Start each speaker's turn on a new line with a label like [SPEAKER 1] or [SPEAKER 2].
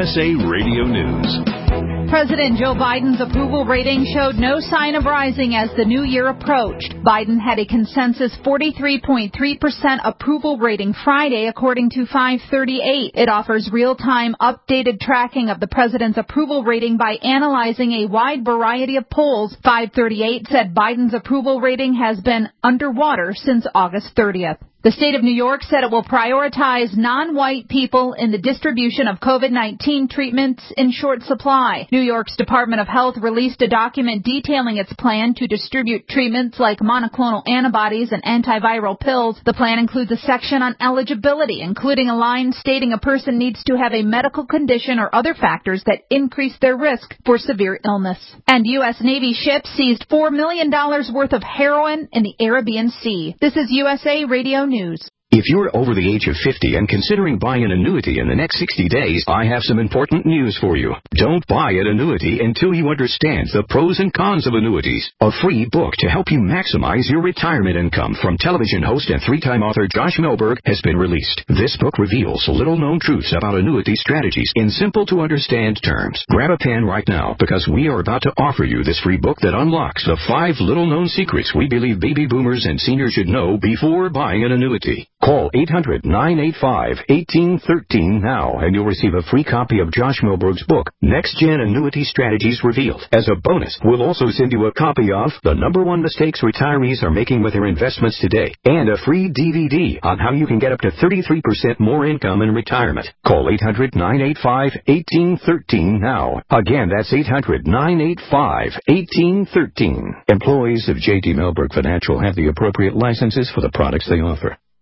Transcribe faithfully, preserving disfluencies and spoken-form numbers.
[SPEAKER 1] S A Radio News.
[SPEAKER 2] President Joe Biden's approval rating showed no sign of rising as the new year approached. Biden had a consensus forty-three point three percent approval rating Friday, according to five thirty-eight. It offers real-time updated tracking of the president's approval rating by analyzing a wide variety of polls. five thirty-eight said Biden's approval rating has been underwater since August thirtieth. The state of New York said it will prioritize non-white people in the distribution of COVID nineteen treatments in short supply. New York's Department of Health released a document detailing its plan to distribute treatments like monoclonal antibodies and antiviral pills. The plan includes a section on eligibility, including a line stating a person needs to have a medical condition or other factors that increase their risk for severe illness. And U S Navy ships seized four million dollars worth of heroin in the Arabian Sea. This is U S A Radio News.
[SPEAKER 3] If you're over the age of fifty and considering buying an annuity in the next sixty days, I have some important news for you. Don't buy an annuity until you understand the pros and cons of annuities. A free book to help you maximize your retirement income from television host and three-time author Josh Melberg has been released. This book reveals little-known truths about annuity strategies in simple-to-understand terms. Grab a pen right now because we are about to offer you this free book that unlocks the five little-known secrets we believe baby boomers and seniors should know before buying an annuity. Call eight hundred, nine eight five, one eight one three now, and you'll receive a free copy of Josh Melberg's book, Next Gen Annuity Strategies Revealed. As a bonus, we'll also send you a copy of The Number One Mistakes Retirees Are Making with Their Investments Today, and a free D V D on how you can get up to thirty-three percent more income in retirement. Call eight hundred, nine eight five, one eight one three now. Again, that's eight hundred, nine eight five, one eight one three. Employees of J D Melberg Financial have the appropriate licenses for the products they offer.